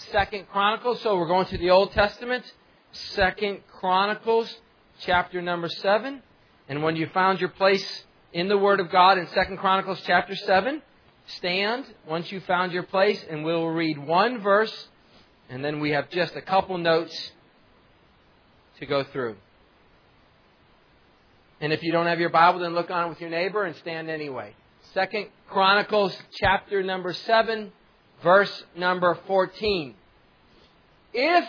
Second Chronicles. So we're going to the Old Testament. Second Chronicles, chapter number 7. And when you found your place in the Word of God in Second Chronicles, chapter 7, stand once you found your place, and we'll read one verse, and then we have just a couple notes to go through. And if you don't have your Bible, then look on it with your neighbor and stand anyway. Second Chronicles, chapter number 7, verse number 14. If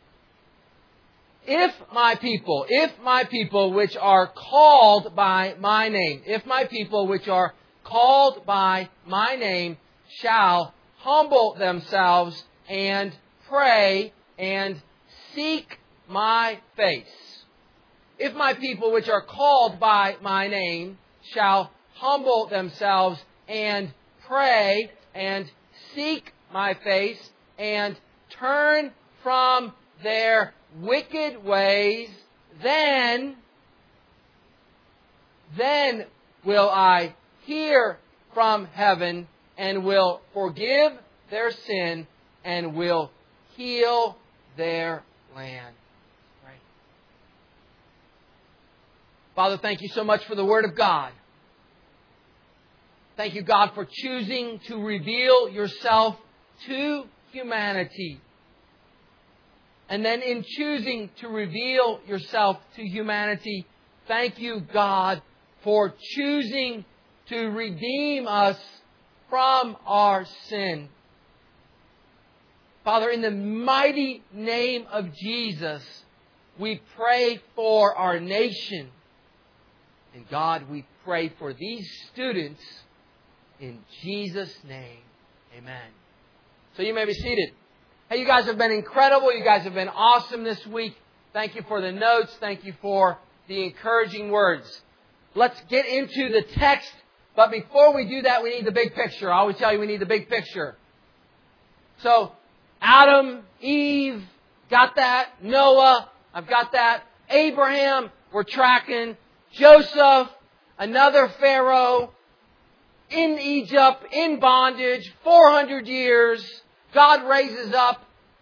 my people which are called by my name, if my people which are called by my name shall humble themselves and pray and seek my face. If my people which are called by my name shall humble themselves and pray and seek my face and turn from their wicked ways, then will I hear from heaven and will forgive their sin and will heal their land. Right. Father, thank you so much for the Word of God. Thank you, God, for choosing to reveal yourself to humanity. And then in choosing to reveal yourself to humanity, thank you, God, for choosing to redeem us from our sin. Father, in the mighty name of Jesus, we pray for our nation. And God, we pray for these students in Jesus' name. Amen. So you may be seated. Hey, you guys have been incredible. You guys have been awesome this week. Thank you for the notes. Thank you for the encouraging words. Let's get into the text. But before we do that, we need the big picture. I always tell you we need the big picture. So, Adam, Eve, got that. Noah, I've got that. Abraham, we're tracking. Joseph, another Pharaoh, in Egypt, in bondage, 400 years. God raises up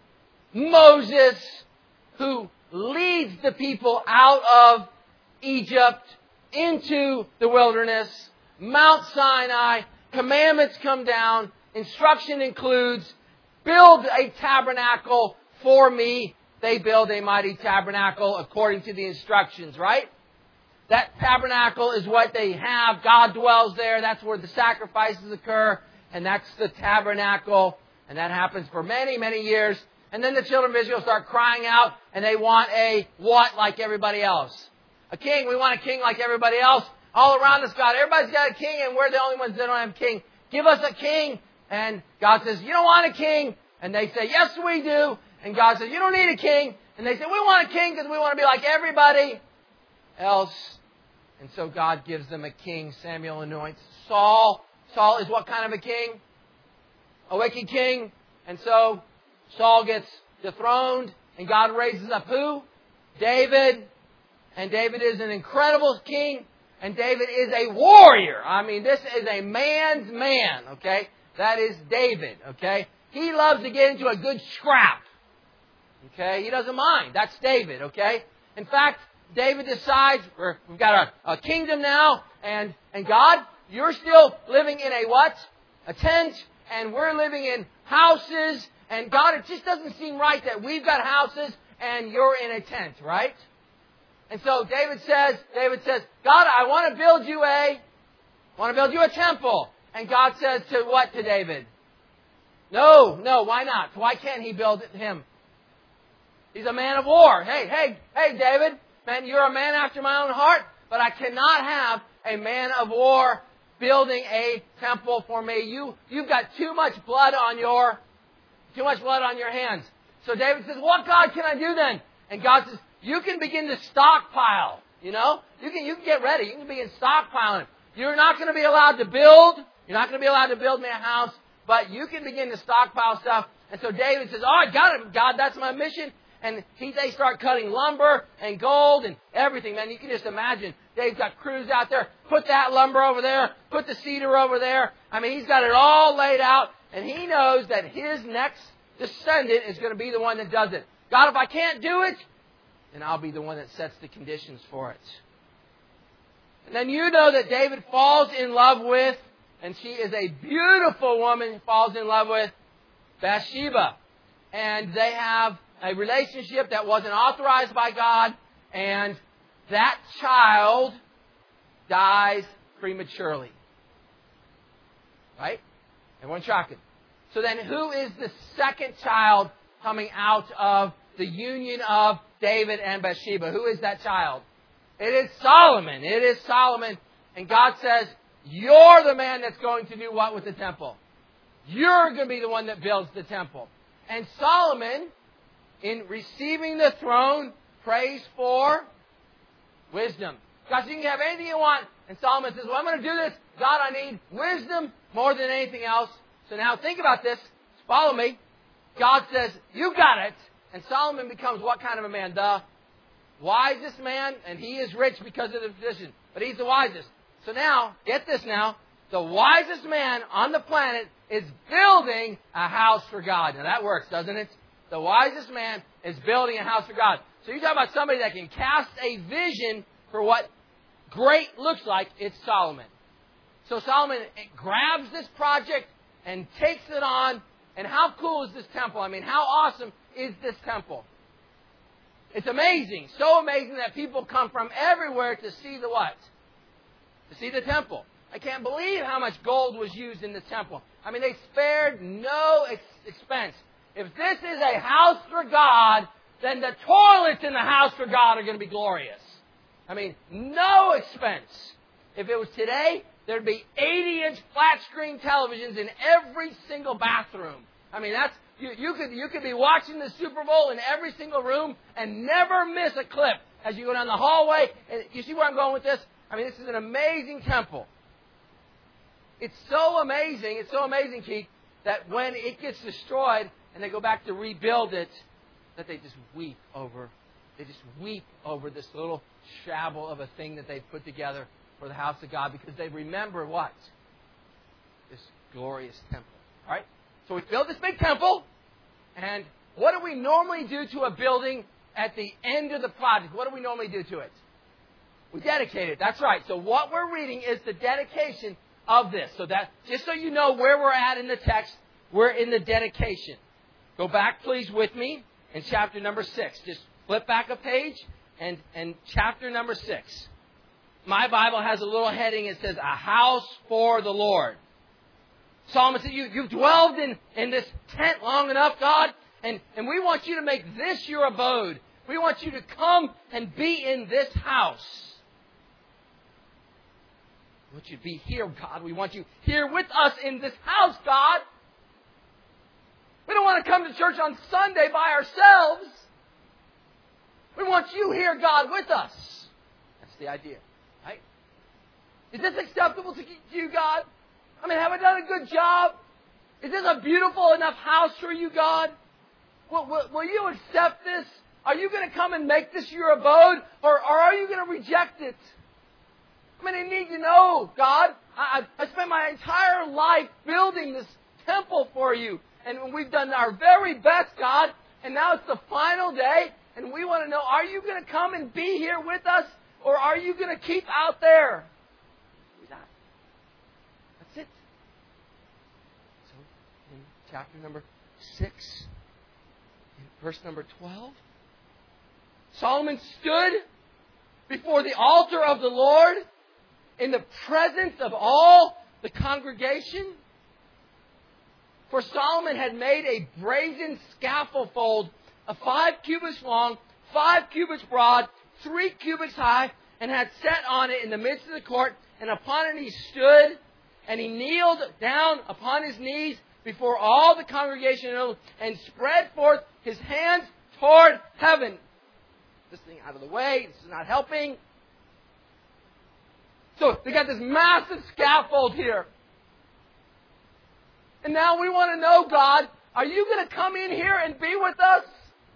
Moses, who leads the people out of Egypt into the wilderness. Mount Sinai, commandments come down. Instruction includes, build a tabernacle for me. They build a mighty tabernacle according to the instructions, right? That tabernacle is what they have. God dwells there. That's where the sacrifices occur. And that's the tabernacle. And that happens for many, many years. And then the children of Israel start crying out. And they want a what like everybody else? A king. We want a king like everybody else. All around us, God. Everybody's got a king. And we're the only ones that don't have a king. Give us a king. And God says, you don't want a king. And they say, yes, we do. And God says, you don't need a king. And they say, we want a king because we want to be like everybody else. And so God gives them a king. Samuel anoints Saul. Saul is what kind of a king? A wicked king. And so Saul gets dethroned. And God raises up who? David. And David is an incredible king. And David is a warrior. I mean, this is a man's man. Okay? That is David. Okay? He loves to get into a good scrap. Okay? He doesn't mind. That's David. Okay? In fact, David decides, we've got a kingdom now, and God, you're still living in a what? A tent, and we're living in houses, and God, it just doesn't seem right that we've got houses and you're in a tent, right? And so David says, God, I want to build you a temple. And God says to what to David? No, why not? Why can't he build him? He's a man of war. Hey, David. Man, you're a man after my own heart, but I cannot have a man of war building a temple for me. You've got too much blood on your hands. So David says, what God can I do then? And God says, you can begin to stockpile. You know, you can get ready. You can begin stockpiling. You're not going to be allowed to build. You're not going to be allowed to build me a house, but you can begin to stockpile stuff. And so David says, all right, got it, God, that's my mission. And they start cutting lumber and gold and everything. Man, you can just imagine. Dave's got crews out there. Put that lumber over there. Put the cedar over there. I mean, he's got it all laid out. And he knows that his next descendant is going to be the one that does it. God, if I can't do it, then I'll be the one that sets the conditions for it. And then you know that David falls in love with, and she is a beautiful woman, he falls in love with Bathsheba. And they have a relationship that wasn't authorized by God, and that child dies prematurely. Right? Everyone's shocking. So then who is the second child coming out of the union of David and Bathsheba? Who is that child? It is Solomon. It is Solomon. And God says, you're the man that's going to do what with the temple? You're going to be the one that builds the temple. And Solomon, in receiving the throne, prays for wisdom. God, you can have anything you want. And Solomon says, well, I'm going to do this. God, I need wisdom more than anything else. So now think about this. Follow me. God says, you got it. And Solomon becomes what kind of a man? The wisest man. And he is rich because of the position. But he's the wisest. So now, get this now. The wisest man on the planet is building a house for God. Now that works, doesn't it? The wisest man is building a house for God. So you're talking about somebody that can cast a vision for what great looks like. It's Solomon. So Solomon grabs this project and takes it on. And how cool is this temple? I mean, how awesome is this temple? It's amazing. So amazing that people come from everywhere to see the what? To see the temple. I can't believe how much gold was used in the temple. I mean, they spared no expense. If this is a house for God, then the toilets in the house for God are going to be glorious. I mean, no expense. If it was today, there'd be 80-inch flat-screen televisions in every single bathroom. I mean, that's you could be watching the Super Bowl in every single room and never miss a clip as you go down the hallway. And you see where I'm going with this? I mean, this is an amazing temple. It's so amazing, Keith, that when it gets destroyed and they go back to rebuild it, that they just weep over. They just weep over this little shabble of a thing that they've put together for the house of God, because they remember what? This glorious temple. All right? So we build this big temple, and what do we normally do to a building at the end of the project? What do we normally do to it? We dedicate it. That's right. So what we're reading is the dedication of this. So that, just so you know where we're at in the text, we're in the dedication. Go back, please, with me in chapter number 6. Just flip back a page and chapter number 6. My Bible has a little heading. It says, a house for the Lord. Solomon said, you've dwelled in this tent long enough, God, and we want you to make this your abode. We want you to come and be in this house. We want you to be here, God. We want you here with us in this house, God. We don't want to come to church on Sunday by ourselves. We want you here, God, with us. That's the idea, right? Is this acceptable to you, God? I mean, have I done a good job? Is this a beautiful enough house for you, God? Will you accept this? Are you going to come and make this your abode? Or are you going to reject it? I mean, I need to know, God. I spent my entire life building this temple for you. And we've done our very best, God. And now it's the final day. And we want to know, are you going to come and be here with us? Or are you going to keep out there? That's it. So, in chapter number 6, in verse number 12, Solomon stood before the altar of the Lord in the presence of all the congregation. For Solomon had made a brazen scaffold of 5 cubits long, 5 cubits broad, 3 cubits high, and had set on it in the midst of the court. And upon it he stood, and he kneeled down upon his knees before all the congregation and spread forth his hands toward heaven. This thing out of the way. This is not helping. So they got this massive scaffold here. And now we want to know, God, are you going to come in here and be with us?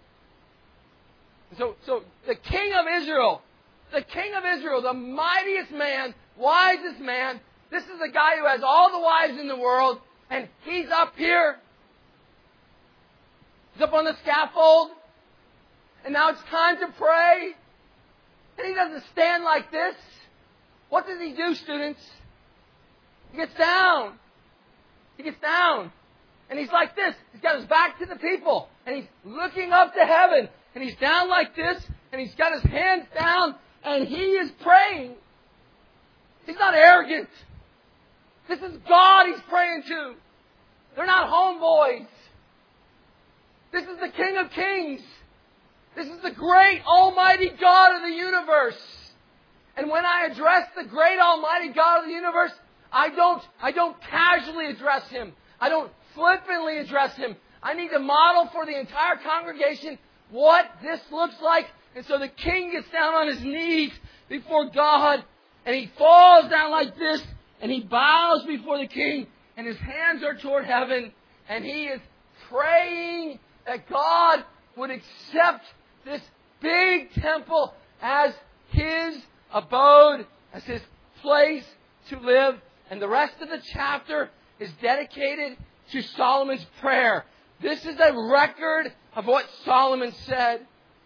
So the king of Israel, the mightiest man, wisest man, this is the guy who has all the wives in the world, and he's up here. He's up on the scaffold. And now it's time to pray. And he doesn't stand like this. What does he do, students? He gets down. He gets down. And he's like this. He's got his back to the people. And he's looking up to heaven. And he's down like this. And he's got his hands down. And he is praying. He's not arrogant. This is God he's praying to. They're not homeboys. This is the King of Kings. This is the great Almighty God of the universe. And when I address the great Almighty God of the universe, I don't casually address Him. I don't flippantly address Him. I need to model for the entire congregation what this looks like. And so the king gets down on his knees before God, and he falls down like this, and he bows before the king, and his hands are toward heaven, and he is praying that God would accept this big temple as his abode, as his place to live. And the rest of the chapter is dedicated to Solomon's prayer. This is a record of what Solomon said.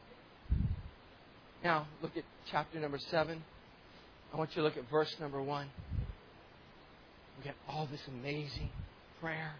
Now, look at chapter number 7. I want you to look at verse number 1. We get all this amazing prayer.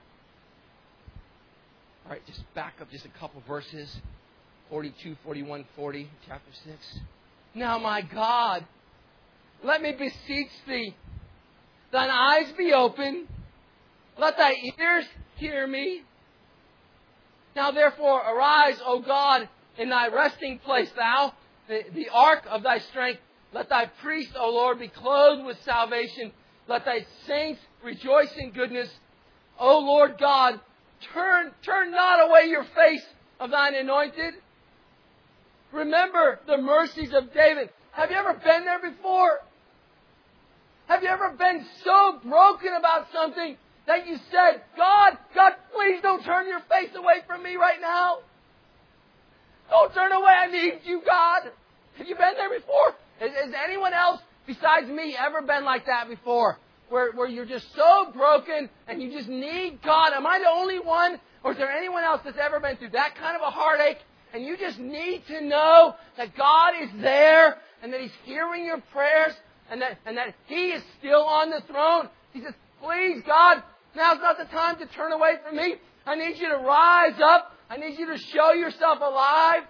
All right, just back up just a couple verses. 42, 41, 40, chapter 6. Now, my God, let me beseech Thee, Thine eyes be open, let Thy ears hear me. Now, therefore, arise, O God, in Thy resting place, Thou, the ark of Thy strength. Let Thy priests, O Lord, be clothed with salvation. Let Thy saints rejoice in goodness. O Lord God, turn not away Your face of Thine anointed. Remember the mercies of David. Have you ever been there before? Have you ever been so broken about something that you said, God, please don't turn Your face away from me right now. Don't turn away. I need You, God. Have you been there before? Has anyone else besides me ever been like that before? Where you're just so broken and you just need God. Am I the only one? Or is there anyone else that's ever been through that kind of a heartache? And you just need to know that God is there and that He's hearing your prayers and that He is still on the throne. He says, please, God, now's not the time to turn away from me. I need You to rise up. I need You to show Yourself alive.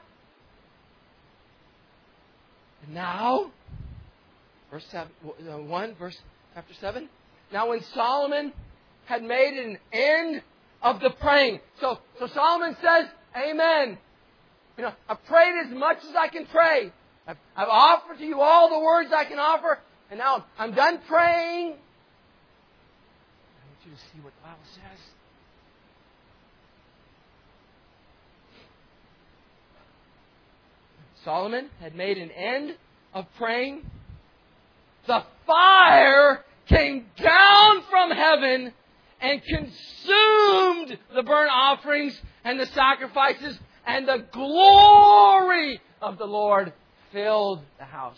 And now, verse 1, chapter 7. Now when Solomon had made an end of the praying. So Solomon says, Amen. I've prayed as much as I can pray. I've offered to You all the words I can offer. And now I'm done praying. I want you to see what the Bible says. Solomon had made an end of praying. The fire came down from heaven and consumed the burnt offerings and the sacrifices, and the glory of the Lord filled the house.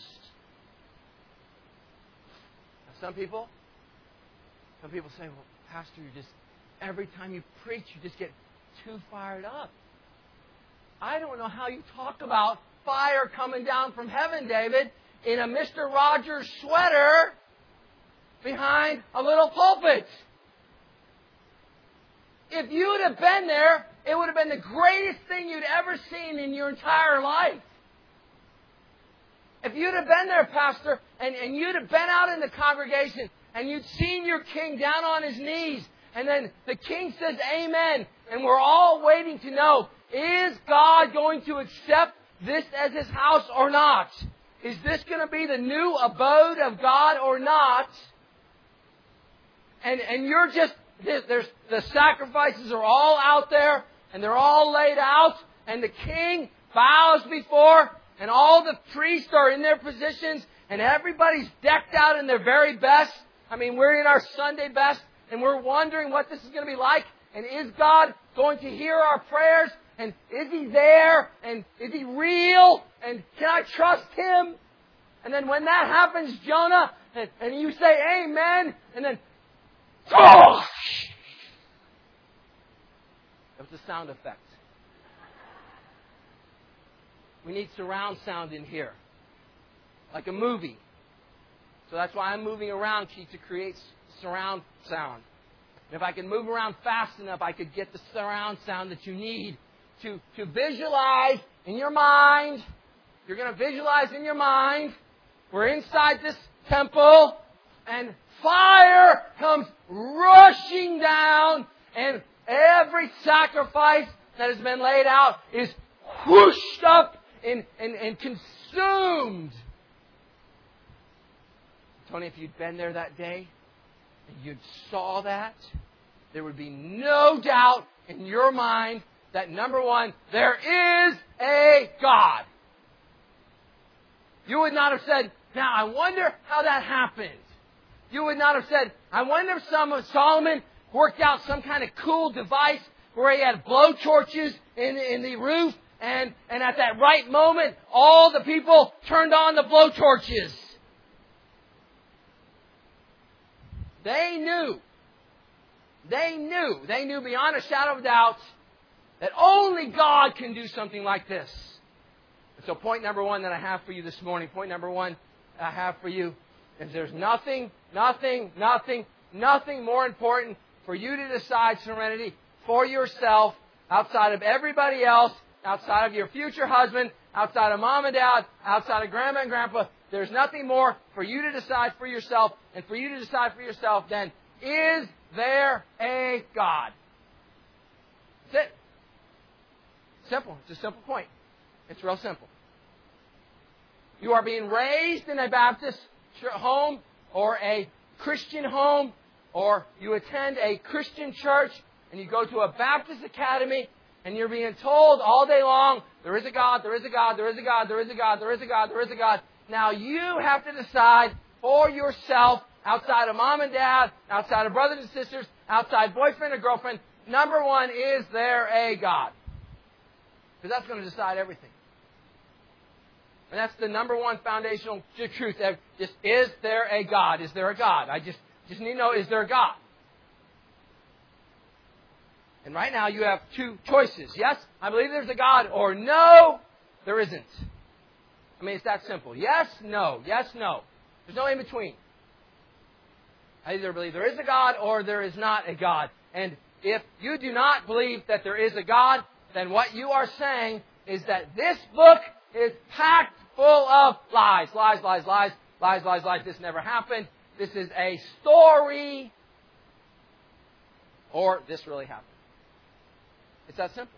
Now, some people say, well, Pastor, every time you preach, you just get too fired up. I don't know how you talk about fire coming down from heaven, David, in a Mr. Rogers sweater behind a little pulpit. If you'd have been there, it would have been the greatest thing you'd ever seen in your entire life. If you'd have been there, Pastor, and you'd have been out in the congregation, and you'd seen your king down on his knees, and then the king says, Amen, and we're all waiting to know, is God going to accept this as His house or not? Is this going to be the new abode of God or not? And you're just, the sacrifices are all out there, and they're all laid out, and the king bows before, and all the priests are in their positions, and everybody's decked out in their very best. I mean, we're in our Sunday best, and we're wondering what this is going to be like, and is God going to hear our prayers? And is He there? And is He real? And can I trust Him? And then when that happens, Jonah, and you say Amen, and then, oh! That was the sound effect. We need surround sound in here. Like a movie. So that's why I'm moving around, Keith, to create surround sound. And if I can move around fast enough, I could get the surround sound that you need to visualize in your mind. You're going to visualize in your mind. We're inside this temple, and fire comes rushing down, and every sacrifice that has been laid out is whooshed up and consumed. Tony, if you'd been there that day and you'd saw that, there would be no doubt in your mind that, number one, there is a God. You would not have said, now I wonder how that happened. You would not have said, I wonder if Solomon worked out some kind of cool device where he had blowtorches in the roof, and at that right moment, all the people turned on the blowtorches. They knew beyond a shadow of doubt that only God can do something like this. And so point number one that I have for you this morning, I have for you is there's nothing more important for you to decide serenity for yourself outside of everybody else, outside of your future husband, outside of mom and dad, outside of grandma and grandpa. There's nothing more for you to decide for yourself and for you to decide for yourself than, is there a God? That's it. Simple. It's a simple point. It's real simple. You are being raised in a Baptist home or a Christian home, or you attend a Christian church and you go to a Baptist academy and you're being told all day long, there is a God, there is a God, there is a God, there is a God, there is a God, there is a God. Now you have to decide for yourself, outside of mom and dad, outside of brothers and sisters, outside boyfriend or girlfriend, number one, is there a God? Because that's going to decide everything. And that's the number one foundational truth. Just, is there a God? Is there a God? I just need to know, is there a God? And right now you have two choices. Yes, I believe there's a God, or no, there isn't. I mean, it's that simple. Yes, no. Yes, no. There's no in between. I either believe there is a God or there is not a God. And if you do not believe that there is a God, then what you are saying is that this book is packed full of lies. Lies, lies, lies, lies, lies, lies. This never happened. This is a story. Or this really happened. It's that simple.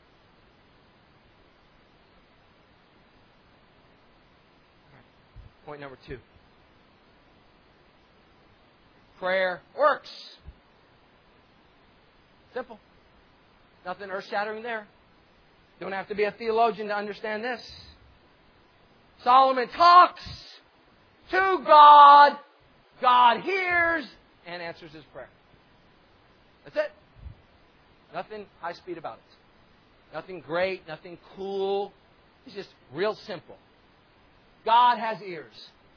Point number 2. Prayer works. Simple. Nothing earth-shattering there. Don't have to be a theologian to understand this. Solomon talks to God. God hears and answers his prayer. That's it. Nothing high speed about it. Nothing great, nothing cool. It's just real simple. God has ears.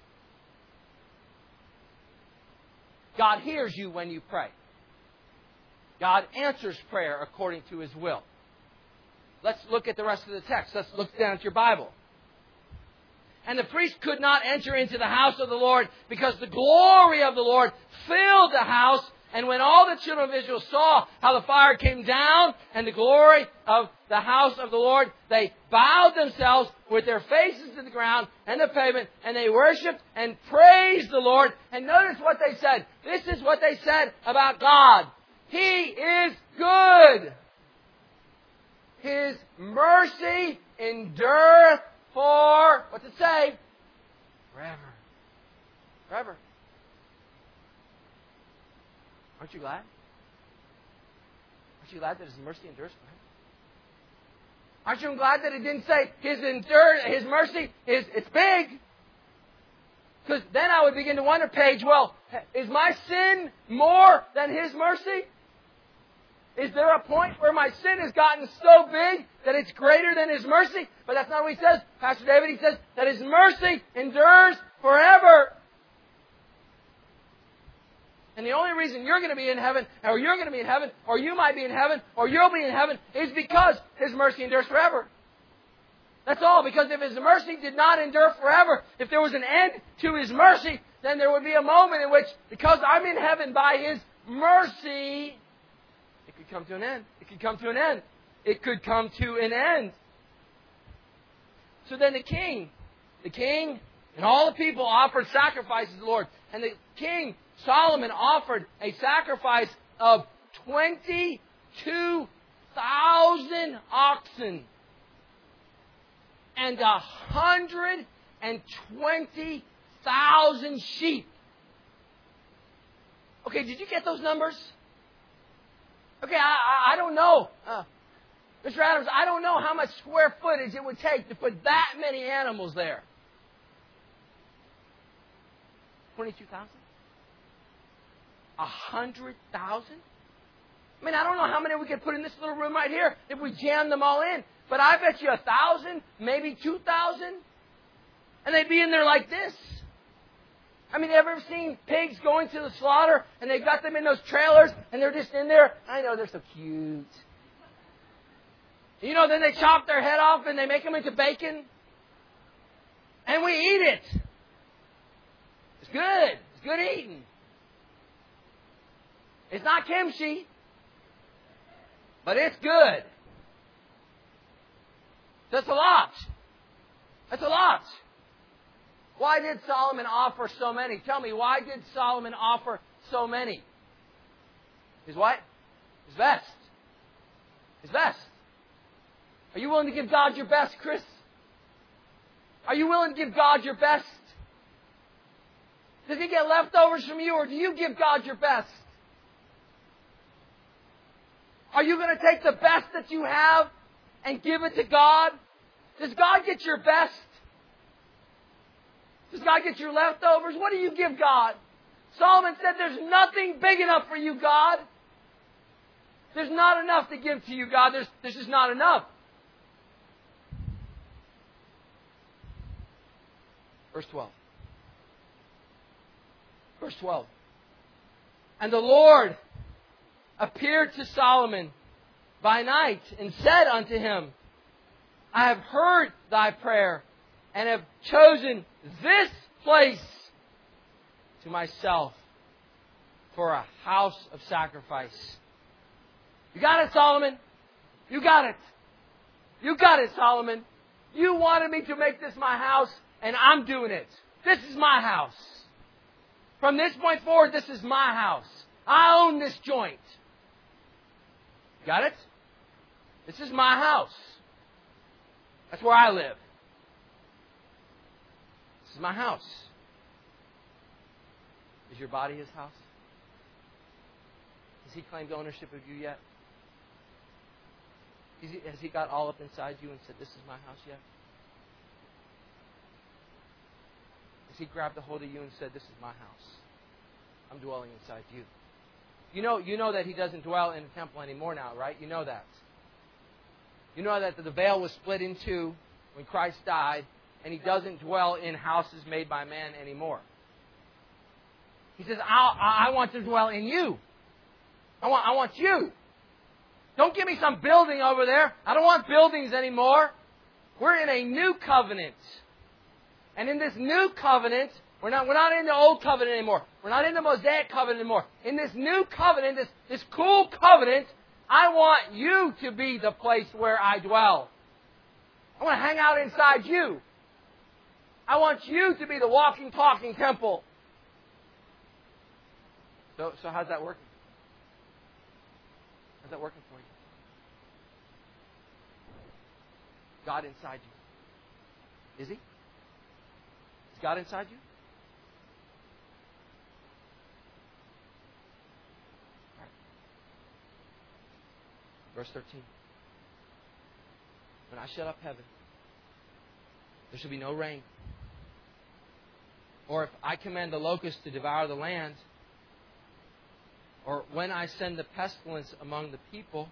God hears you when you pray. God answers prayer according to His will. Let's look at the rest of the text. Let's look down at your Bible. And the priest could not enter into the house of the Lord because the glory of the Lord filled the house. And when all the children of Israel saw how the fire came down and the glory of the house of the Lord, they bowed themselves with their faces to the ground and the pavement, and they worshipped and praised the Lord. And notice what they said. This is what they said about God. He is good. His mercy endureth for, what's it say? Forever. Forever. Aren't you glad? Aren't you glad that His mercy endures forever? Aren't you glad that it didn't say His mercy it's big? Because then I would begin to wonder, Paige, well, is my sin more than His mercy? Is there a point where my sin has gotten so big that it's greater than His mercy? But that's not what he says. Pastor David, he says that His mercy endures forever. And the only reason you're going to be in heaven, or you're going to be in heaven, or you might be in heaven, or you'll be in heaven, is because His mercy endures forever. That's all. Because if His mercy did not endure forever, if there was an end to His mercy, then there would be a moment in which, because I'm in heaven by His mercy, it could come to an end. It could come to an end. It could come to an end. So then the king and all the people offered sacrifices to the Lord. And the king, Solomon, offered a sacrifice of 22,000 oxen and 120,000 sheep. Okay, did you get those numbers? Okay, I don't know. Mr. Adams, I don't know how much square footage it would take to put that many animals there. 22,000? 100,000? I mean, I don't know how many we could put in this little room right here if we jammed them all in. But I bet you 1,000, maybe 2,000. And they'd be in there like this. I mean, ever seen pigs going to the slaughter and they've got them in those trailers and they're just in there? I know, they're so cute. You know, then they chop their head off and they make them into bacon. And we eat it. It's good. It's good eating. It's not kimchi. But it's good. That's a lot. That's a lot. Why did Solomon offer so many? Tell me, why did Solomon offer so many? His what? His best. His best. Are you willing to give God your best, Chris? Are you willing to give God your best? Does He get leftovers from you, or do you give God your best? Are you going to take the best that you have and give it to God? Does God get your best? Does God get your leftovers? What do you give God? Solomon said, there's nothing big enough for you, God. There's not enough to give to you, God. There's just not enough. Verse 12. Verse 12. And the Lord appeared to Solomon by night and said unto him, I have heard thy prayer and have chosen this place to myself for a house of sacrifice. You got it, Solomon? You got it. You got it, Solomon. You wanted me to make this my house, and I'm doing it. This is my house. From this point forward, this is my house. I own this joint. Got it? This is my house. That's where I live. This is my house. Is your body His house? Has He claimed ownership of you yet? Has He got all up inside you and said, this is my house yet? Has He grabbed a hold of you and said, this is my house? I'm dwelling inside you. You know that He doesn't dwell in a temple anymore now, right? You know that. You know that the veil was split in two when Christ died, and He doesn't dwell in houses made by man anymore. He says, I want to dwell in you. I want you. Don't give me some building over there. I don't want buildings anymore. We're in a new covenant. And in this new covenant, we're not in the old covenant anymore. We're not in the Mosaic covenant anymore. In this new covenant, this cool covenant, I want you to be the place where I dwell. I want to hang out inside you. I want you to be the walking, talking temple. So how's that working? How's that working for you? God inside you. Is He? Is God inside you? All right. Verse 13. When I shut up heaven, there shall be no rain. Or if I command the locusts to devour the land, or when I send the pestilence among the people,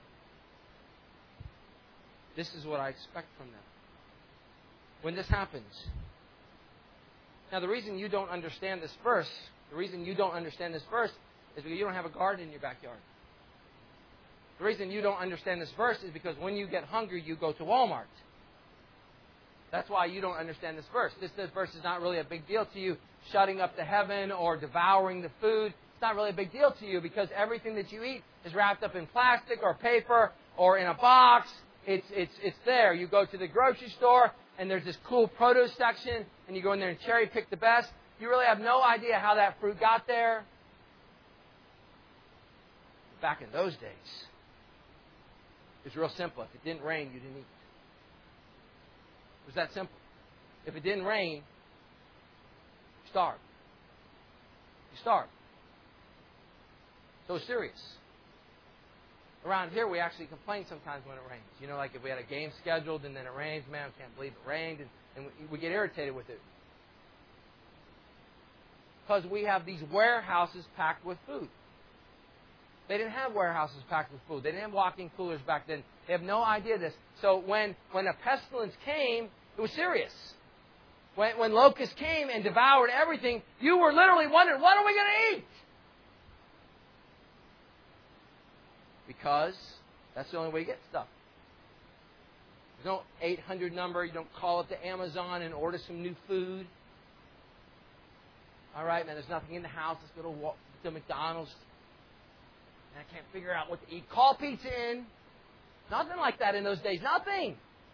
this is what I expect from them. When this happens. Now, the reason you don't understand this verse, is because you don't have a garden in your backyard. The reason you don't understand this verse is because when you get hungry, you go to Walmart. That's why you don't understand this verse. This verse is not really a big deal to you, shutting up the heaven or devouring the food. It's not really a big deal to you because everything that you eat is wrapped up in plastic or paper or in a box. It's there. You go to the grocery store and there's this cool produce section and you go in there and cherry pick the best. You really have no idea how that fruit got there. Back in those days, it was real simple. If it didn't rain, you didn't eat. It was that simple. If it didn't rain, you starved. You starved. So it's serious. Around here, we actually complain sometimes when it rains. You know, like if we had a game scheduled and then it rains, man, I can't believe it rained, and we get irritated with it. Because we have these warehouses packed with food. They didn't have warehouses packed with food. They didn't have walk-in coolers back then. They have no idea of this. So when a pestilence came, it was serious. When locusts came and devoured everything, you were literally wondering, what are we going to eat? Because that's the only way you get stuff. There's no 800 number. You don't call up to Amazon and order some new food. All right, man, there's nothing in the house. Let's go to McDonald's. And I can't figure out what to eat. Call pizza in. Nothing like that in those days. Nothing.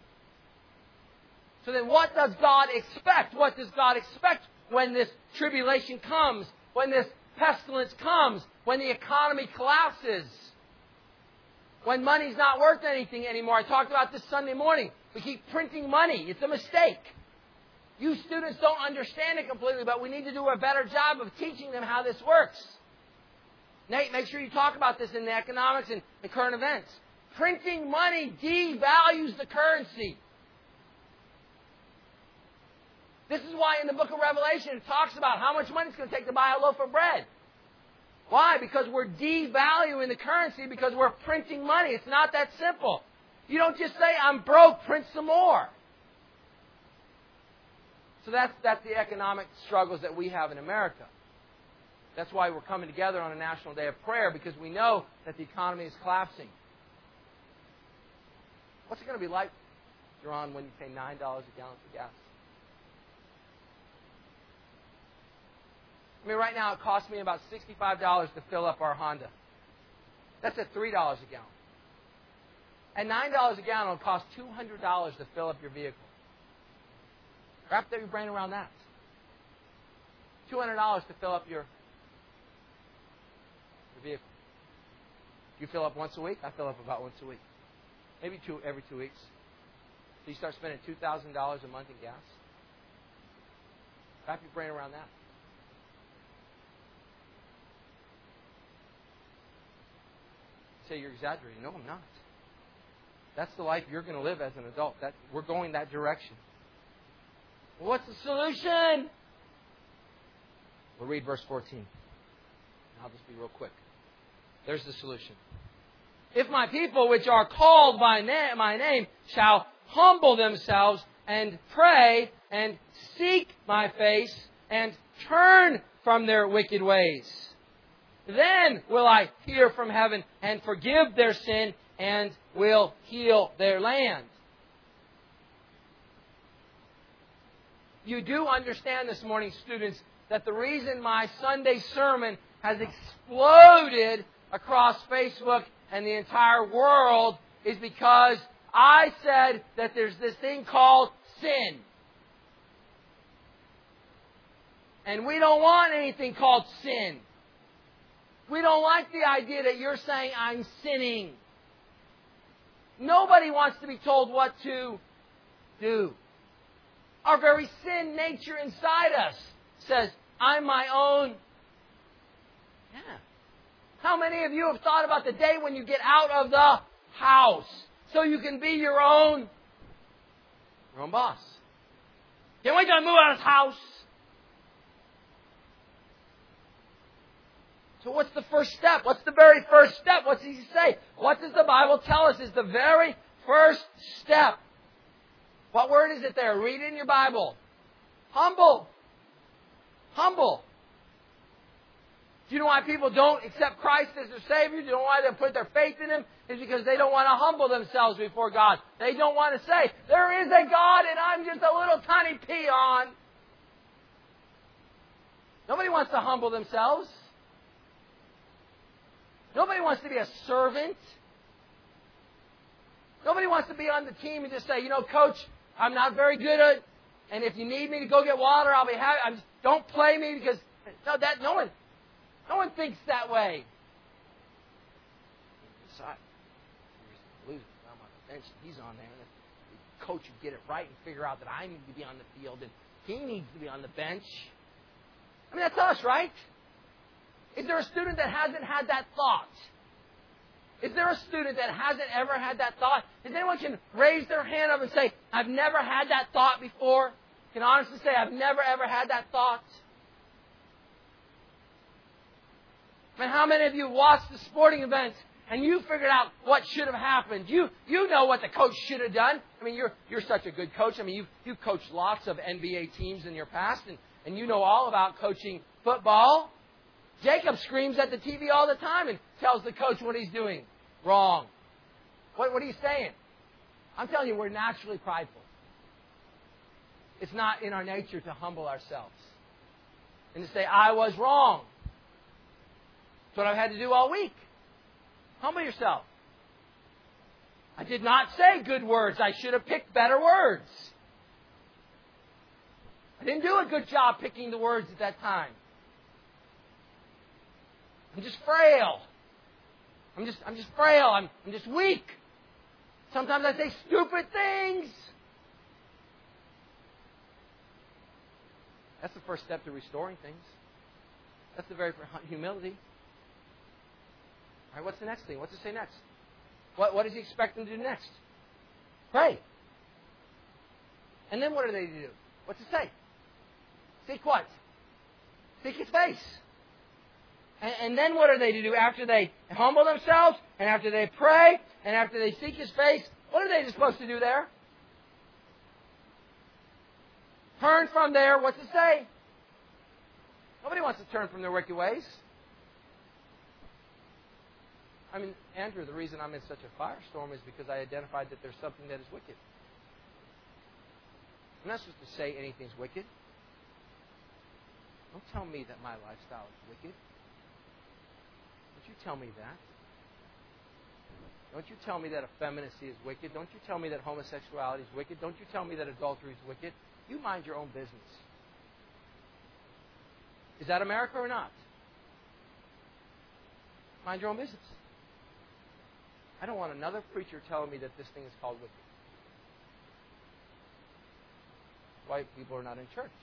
So then what does God expect? What does God expect when this tribulation comes? When this pestilence comes? When the economy collapses? When money's not worth anything anymore. I talked about this Sunday morning. We keep printing money. It's a mistake. You students don't understand it completely, but we need to do a better job of teaching them how this works. Nate, make sure you talk about this in the economics and the current events. Printing money devalues the currency. This is why in the book of Revelation it talks about how much money it's going to take to buy a loaf of bread. Why? Because we're devaluing the currency because we're printing money. It's not that simple. You don't just say, I'm broke, print some more. So that's the economic struggles that we have in America. That's why we're coming together on a National Day of Prayer, because we know that the economy is collapsing. What's it going to be like, John, when you pay $9 a gallon for gas? I mean, right now it costs me about $65 to fill up our Honda. That's at $3 a gallon. At $9 a gallon, it'll cost $200 to fill up your vehicle. Wrap your brain around that. $200 to fill up your vehicle. You fill up once a week? I fill up about once a week. Maybe every 2 weeks. So you start spending $2,000 a month in gas. Wrap your brain around that. Say you're exaggerating. No, I'm not. That's the life you're going to live as an adult. We're going that direction. Well, what's the solution? We'll read verse 14. I'll just be real quick. There's the solution. If my people, which are called by my name, shall humble themselves and pray and seek my face and turn from their wicked ways, then will I hear from heaven and forgive their sin and will heal their land. You do understand this morning, students, that the reason my Sunday sermon has exploded across Facebook and the entire world is because I said that there's this thing called sin. And we don't want anything called sin. We don't like the idea that you're saying, I'm sinning. Nobody wants to be told what to do. Our very sin nature inside us says, I'm my own. Yeah. How many of you have thought about the day when you get out of the house so you can be your own boss? Can't wait till I move out of this house. So what's the first step? What's the very first step? What's he say? What does the Bible tell us is the very first step? What word is it there? Read it in your Bible. Humble. Humble. Do you know why people don't accept Christ as their Savior? Do you know why they put their faith in Him? It's because they don't want to humble themselves before God. They don't want to say, there is a God and I'm just a little tiny peon. Nobody wants to humble themselves. Nobody wants to be a servant. Nobody wants to be on the team and just say, you know, Coach, I'm not very good at it, and if you need me to go get water, I'll be happy. Don't play me because no one thinks that way. I'm on the bench. He's on there. And the coach would get it right and figure out that I need to be on the field and he needs to be on the bench. I mean, that's us, right? Is there a student that hasn't had that thought? Is there a student that hasn't ever had that thought? Is anyone can raise their hand up and say, I've never had that thought before? Can honestly say, I've never ever had that thought? I mean, how many of you watched the sporting events and you figured out what should have happened? You know what the coach should have done. I mean, you're such a good coach. I mean, you've coached lots of NBA teams in your past, and you know all about coaching football. Jacob screams at the TV all the time and tells the coach what he's doing wrong. What are you saying? I'm telling you, we're naturally prideful. It's not in our nature to humble ourselves and to say, I was wrong. That's what I've had to do all week. Humble yourself. I did not say good words. I should have picked better words. I didn't do a good job picking the words at that time. I'm just frail. I'm just frail. I'm just weak. Sometimes I say stupid things. That's the first step to restoring things. That's the very first humility. All right, what's the next thing? What's it say next? What does he expect them to do next? Pray. And then what are they to do? What's it say? Seek what? Seek His face. And then what are they to do after they humble themselves, and after they pray, and after they seek His face? What are they supposed to do there? Turn from there. What's it say? Nobody wants to turn from their wicked ways. I mean, Andrew, the reason I'm in such a firestorm is because I identified that there's something that is wicked. I'm not supposed to say anything's wicked. Don't tell me that my lifestyle is wicked. Don't you tell me that. Don't you tell me that effeminacy is wicked. Don't you tell me that homosexuality is wicked. Don't you tell me that adultery is wicked. You mind your own business. Is that America or not? Mind your own business. I don't want another preacher telling me that this thing is called wicked. Why people are not in church.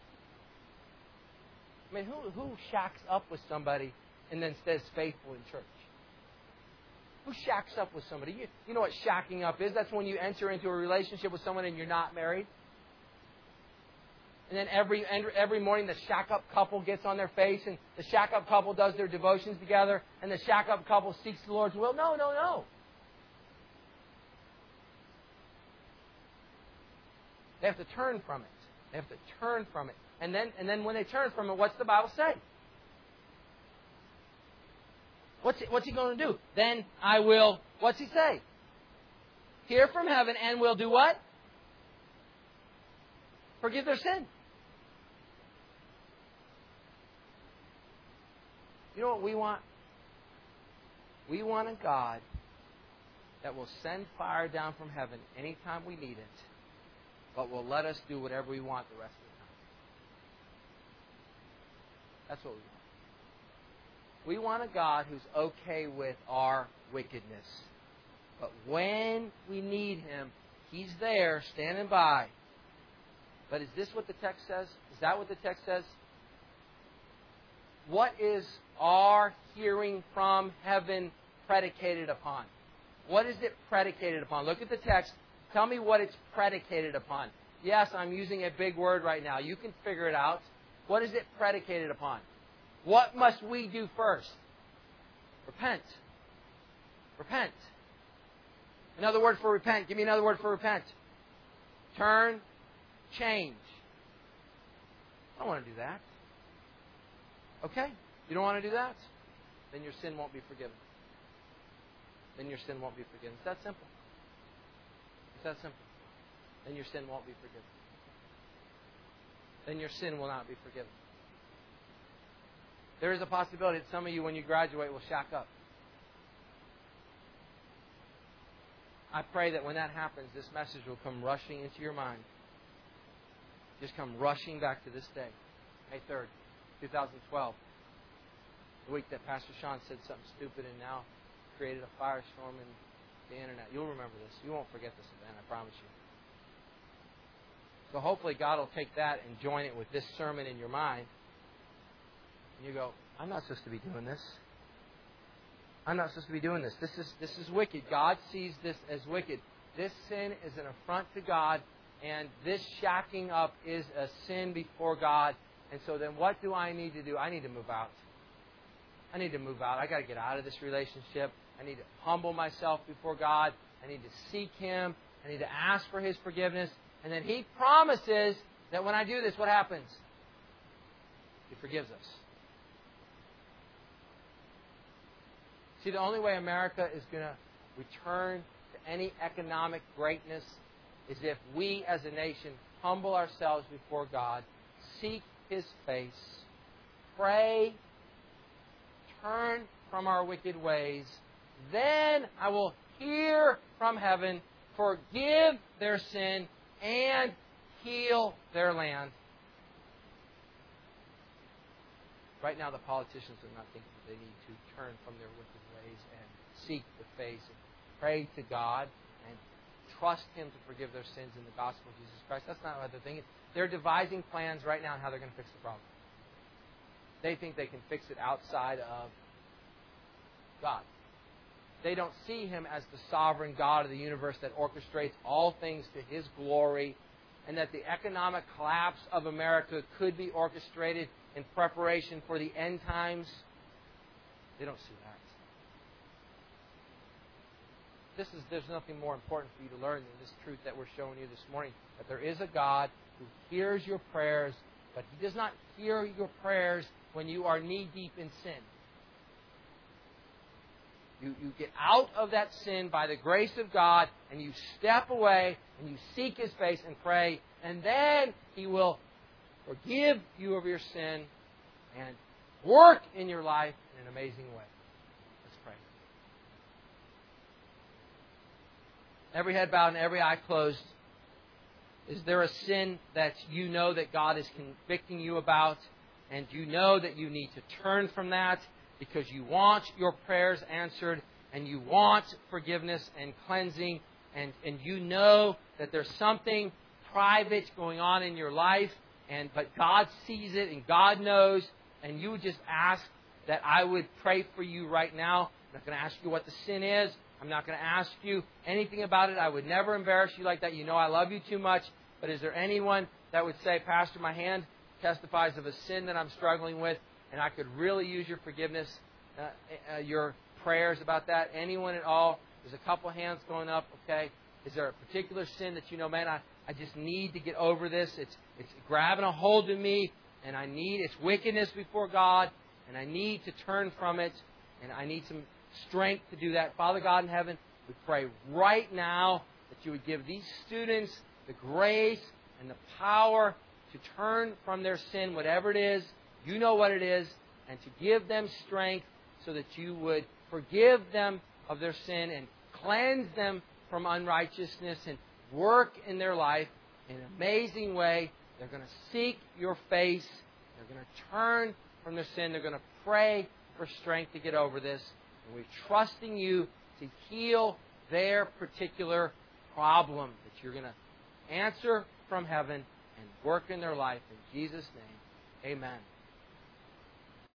I mean, who shacks up with somebody and then stays faithful in church? Who shacks up with somebody? You know what shacking up is? That's when you enter into a relationship with someone and you're not married. And then every morning the shack-up couple gets on their face and the shack-up couple does their devotions together and the shack-up couple seeks the Lord's will. No. They have to turn from it. They have to turn from it. And then when they turn from it, what's the Bible say? What's He going to do? Then I will, what's He say? Hear from heaven and will do what? Forgive their sin. You know what we want? We want a God that will send fire down from heaven anytime we need it, but will let us do whatever we want the rest of the time. That's what we want. We want a God who's okay with our wickedness. But when we need Him, He's there, standing by. But is this what the text says? Is that what the text says? What is our hearing from heaven predicated upon? What is it predicated upon? Look at the text. Tell me what it's predicated upon. Yes, I'm using a big word right now. You can figure it out. What is it predicated upon? What must we do first? Repent. Repent. Another word for repent. Give me another word for repent. Turn. Change. I don't want to do that. Okay? You don't want to do that? Then your sin won't be forgiven. Then your sin won't be forgiven. It's that simple. It's that simple. Then your sin won't be forgiven. Then your sin will not be forgiven. There is a possibility that some of you, when you graduate, will shack up. I pray that when that happens, this message will come rushing into your mind. Just come rushing back to this day. May 3rd, 2012. The week that Pastor Sean said something stupid and now created a firestorm in the internet. You'll remember this. You won't forget this event, I promise you. So hopefully God will take that and join it with this sermon in your mind. And you go, I'm not supposed to be doing this. I'm not supposed to be doing this. This is wicked. God sees this as wicked. This sin is an affront to God, and this shacking up is a sin before God. And so then what do I need to do? I need to move out. I need to move out. I got to get out of this relationship. I need to humble myself before God. I need to seek Him. I need to ask for His forgiveness. And then He promises that when I do this, what happens? He forgives us. See, the only way America is going to return to any economic greatness is if we as a nation humble ourselves before God, seek His face, pray, turn from our wicked ways. Then I will hear from heaven, forgive their sin, and heal their land. Right now, the politicians are not thinking they need to turn from their wicked ways and seek the face and pray to God and trust Him to forgive their sins in the gospel of Jesus Christ. That's not what they're thinking. They're devising plans right now on how they're going to fix the problem. They think they can fix it outside of God. They don't see Him as the sovereign God of the universe that orchestrates all things to His glory, and that the economic collapse of America could be orchestrated in preparation for the end times. They don't see that. There's nothing more important for you to learn than this truth that we're showing you this morning, that there is a God who hears your prayers, but He does not hear your prayers when you are knee-deep in sin. You get out of that sin by the grace of God, and you step away, and you seek His face and pray, and then He will forgive you of your sin and work in your life in an amazing way. Let's pray. Every head bowed and every eye closed. Is there a sin that you know that God is convicting you about, and you know that you need to turn from that because you want your prayers answered and you want forgiveness and cleansing, and you know that there's something private going on in your life, but God sees it and God knows, and you would just ask that I would pray for you right now. I'm not going to ask you what the sin is. I'm not going to ask you anything about it. I would never embarrass you like that. You know I love you too much. But is there anyone that would say, Pastor, my hand testifies of a sin that I'm struggling with, and I could really use your forgiveness, your prayers about that? Anyone at all? There's a couple hands going up, okay? Is there a particular sin that you know, man, I just need to get over this. It's grabbing a hold of me, and it's wickedness before God, and I need to turn from it, and I need some strength to do that. Father God in heaven, we pray right now that you would give these students the grace and the power to turn from their sin, whatever it is. You know what it is, and to give them strength so that you would forgive them of their sin and cleanse them from unrighteousness and work in their life in an amazing way. They're going to seek your face. They're going to turn from their sin. They're going to pray for strength to get over this. And we're trusting you to heal their particular problem, that you're going to answer from heaven and work in their life. In Jesus' name, amen.